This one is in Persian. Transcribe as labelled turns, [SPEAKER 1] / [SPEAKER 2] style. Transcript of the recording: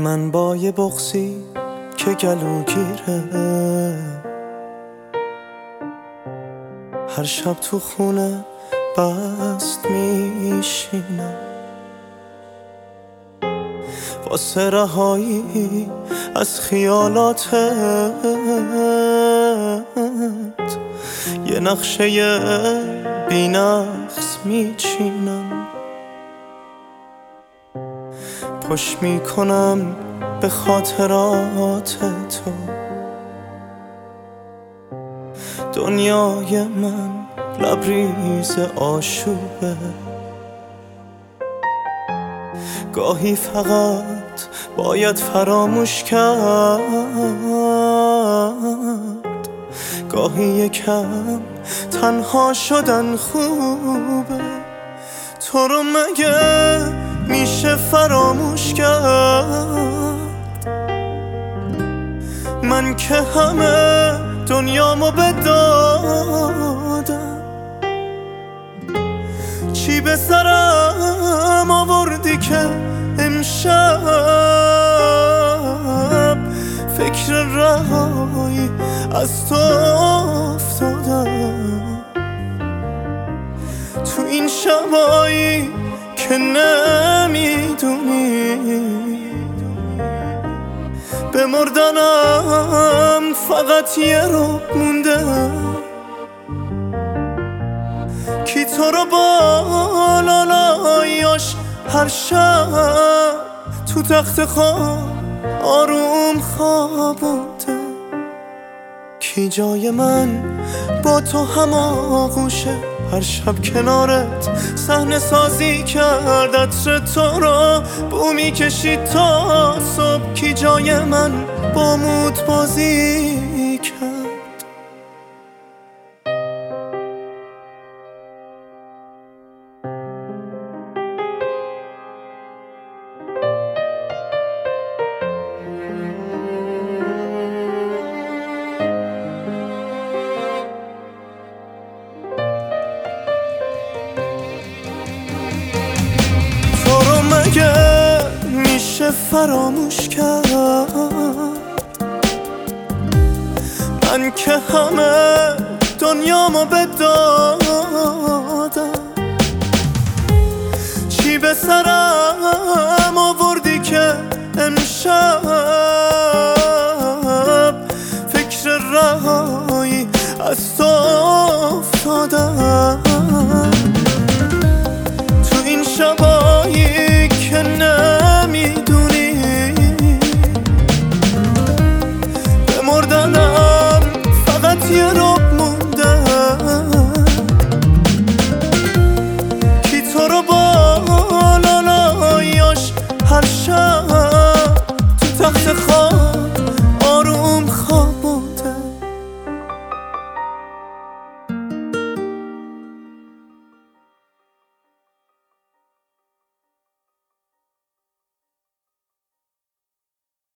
[SPEAKER 1] من با یه بغضی که گلوگیره، هر شب تو خونه بست میشینم واسه رهایی از خیالاتت. یه نقشه بی‌نقص میچینم، پشت میکنم به خاطرات تو. دنیای من لبریز آشوبه، گاهی فقط باید فراموش کرد، گاهی یکم تنها شدن خوبه. تو رو مگه میشه فراموش کرد؟ من که همه دنیامو بدادم، چی به سرم آوردی که امشب فکر رهایی از تو افتادم؟ تو این شبایی که نمیدونی به مردنم فقط یه رب مونده، کی تو رو با لالایاش هر شب تو تخت خواب آروم خوابونده، کی جای من با تو هماغوشه، هر شب کنارت صحنه سازی کرد، عطر تو را بو میکشید تا صبح، کی جای من با مود بازی کرد. میشه فراموش کرد؟ من که همه دنیامو بدادم، چی به سرم آوردی که امشب